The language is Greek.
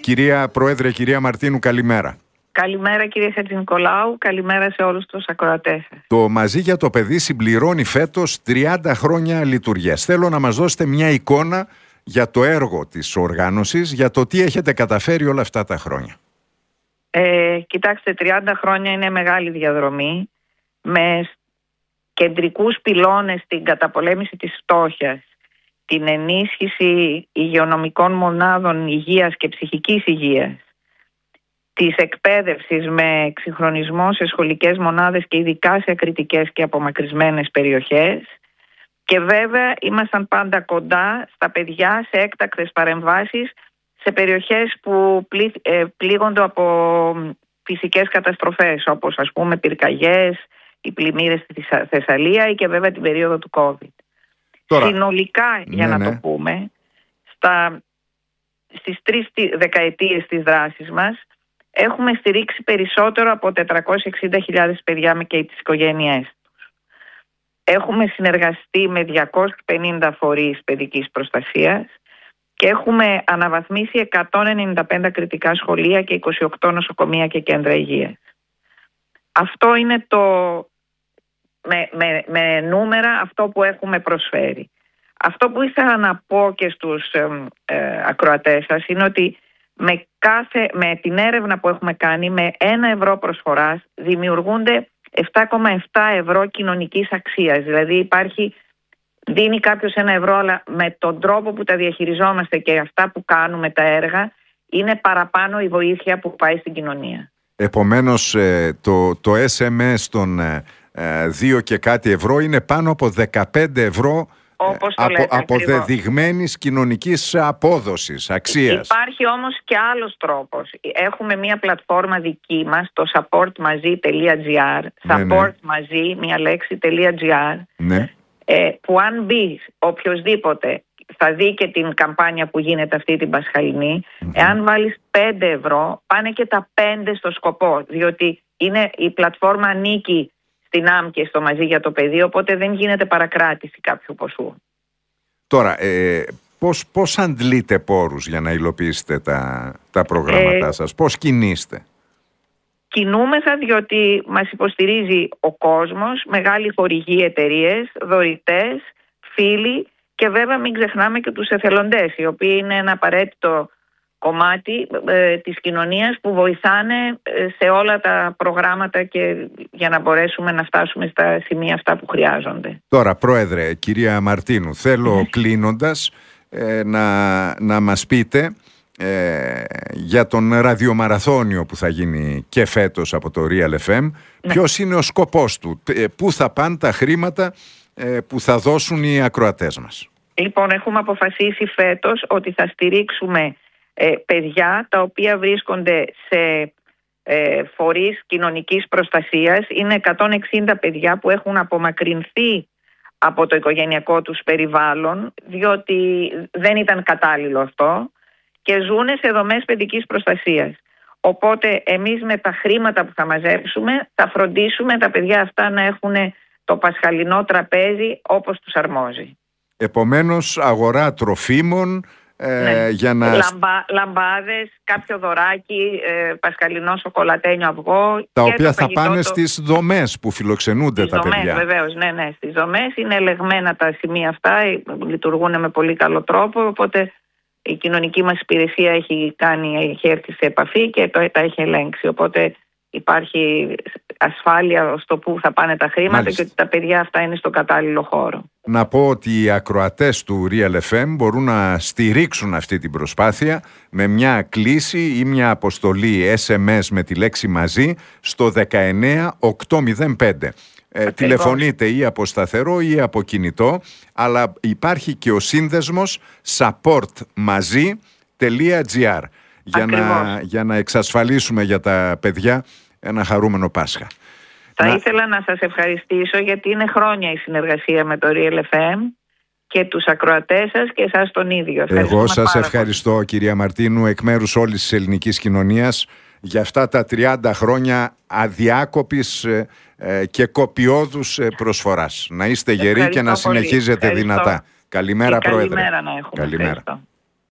Κυρία Πρόεδρε, κυρία Μαρτίνου, καλημέρα. Καλημέρα κύριε Χατζηνικολάου, καλημέρα σε όλους τους ακροατές σας. Το Μαζί για το Παιδί συμπληρώνει φέτος 30 χρόνια λειτουργίας. Θέλω να μας δώσετε μια εικόνα για το έργο της οργάνωσης, για το τι έχετε καταφέρει όλα αυτά τα χρόνια. Κοιτάξτε, 30 χρόνια είναι μεγάλη διαδρομή, με κεντρικούς πυλώνες στην καταπολέμηση της φτώχειας, την ενίσχυση υγειονομικών μονάδων υγείας και ψυχικής υγείας, της εκπαίδευσης με εξυγχρονισμό σε σχολικές μονάδες και ειδικά σε ακριτικές και απομακρυσμένες περιοχές, και βέβαια ήμασταν πάντα κοντά στα παιδιά σε έκτακτες παρεμβάσεις σε περιοχές που πλήγονται από φυσικές καταστροφές, όπως ας πούμε πυρκαγιές, οι πλημμύρες στη Θεσσαλία ή και βέβαια την περίοδο του COVID. Τώρα, συνολικά, για να το πούμε, στις 3 δεκαετίες της δράσης μας έχουμε στηρίξει περισσότερο από 460.000 παιδιά και τις οικογένειές τους. Έχουμε συνεργαστεί με 250 φορείς παιδικής προστασίας και έχουμε αναβαθμίσει 195 κριτικά σχολεία και 28 νοσοκομεία και κέντρα υγείας. Αυτό είναι με νούμερα αυτό που έχουμε προσφέρει. Αυτό που ήθελα να πω και στους ακροατές σας είναι ότι με την έρευνα που έχουμε κάνει, με 1 ευρώ προσφοράς δημιουργούνται 7,7 ευρώ κοινωνικής αξίας. Δηλαδή δίνει κάποιος 1 ευρώ, αλλά με τον τρόπο που τα διαχειριζόμαστε και αυτά που κάνουμε τα έργα, είναι παραπάνω η βοήθεια που πάει στην κοινωνία. Επομένως το SMS των 2 και κάτι ευρώ είναι πάνω από 15 ευρώ αποδεδειγμένης κοινωνικής απόδοσης, αξίας. Υπάρχει όμως και άλλος τρόπος. Έχουμε μια πλατφόρμα δική μας, το supportmazi.gr, supportmazi, μια λέξη.gr, που αν μπει οποιοσδήποτε θα δει και την καμπάνια που γίνεται αυτή την Πασχαλινή. Εάν βάλεις 5 ευρώ, πάνε και τα 5 στο σκοπό, διότι η πλατφόρμα ανήκει στην ΑΜ και στο Μαζί για το Παιδί, οπότε δεν γίνεται παρακράτηση κάποιου ποσού. Τώρα, πώς αντλείτε πόρους για να υλοποιήσετε τα προγράμματά σας, πώς κινείστε? Κινούμεθα διότι μας υποστηρίζει ο κόσμος, μεγάλοι χορηγοί, εταιρείες, δωρητές, φίλοι, και βέβαια μην ξεχνάμε και τους εθελοντές, οι οποίοι είναι ένα απαραίτητο κομμάτι της κοινωνίας που βοηθάνε σε όλα τα προγράμματα και για να μπορέσουμε να φτάσουμε στα σημεία αυτά που χρειάζονται. Τώρα, Πρόεδρε, κυρία Μαρτίνου, θέλω κλείνοντας να μας πείτε για τον ραδιομαραθώνιο που θα γίνει και φέτος από το Real FM. Ποιος είναι ο σκοπός του, πού θα πάνε τα χρήματα που θα δώσουν οι ακροατές μας? Λοιπόν, έχουμε αποφασίσει φέτος ότι θα στηρίξουμε παιδιά τα οποία βρίσκονται σε φορείς κοινωνικής προστασίας. Είναι 160 παιδιά που έχουν απομακρυνθεί από το οικογενειακό τους περιβάλλον, διότι δεν ήταν κατάλληλο αυτό, και ζουν σε δομές παιδικής προστασίας. Οπότε εμείς με τα χρήματα που θα μαζέψουμε θα φροντίσουμε τα παιδιά αυτά να έχουν το πασχαλινό τραπέζι όπως τους αρμόζει. Επομένως, αγορά τροφίμων, για να... λαμπάδες, κάποιο δωράκι, πασχαλινό σοκολατένιο αυγό. Τα οποία θα πάνε στις δομές που φιλοξενούνται τα παιδιά. Βεβαίως, ναι, στις δομές είναι ελεγμένα τα σημεία αυτά, λειτουργούν με πολύ καλό τρόπο, οπότε η κοινωνική μας υπηρεσία έχει έρθει σε επαφή και τα έχει ελέγξει, οπότε υπάρχει ασφάλεια στο που θα πάνε τα χρήματα. Μάλιστα. Και ότι τα παιδιά αυτά είναι στο κατάλληλο χώρο. Να πω ότι οι ακροατές του Real FM μπορούν να στηρίξουν αυτή την προσπάθεια με μια κλήση ή μια αποστολή SMS με τη λέξη Μαζί στο 19805. Τηλεφωνείτε ή από σταθερό ή από κινητό, αλλά υπάρχει και ο σύνδεσμος supportmazi.gr για να εξασφαλίσουμε για τα παιδιά ένα χαρούμενο Πάσχα. Θα ήθελα να σας ευχαριστήσω, γιατί είναι χρόνια η συνεργασία με το Real FM και τους ακροατές σας και εσάς τον ίδιο. Εγώ σας ευχαριστώ, κυρία Μαρτίνου, εκ μέρους όλης της ελληνικής κοινωνίας, για αυτά τα 30 χρόνια αδιάκοπης και κοπιώδους προσφοράς. Να είστε γεροί και να συνεχίζετε δυνατά. Καλημέρα, Πρόεδρε. Καλημέρα να έχουμε. Καλημέρα.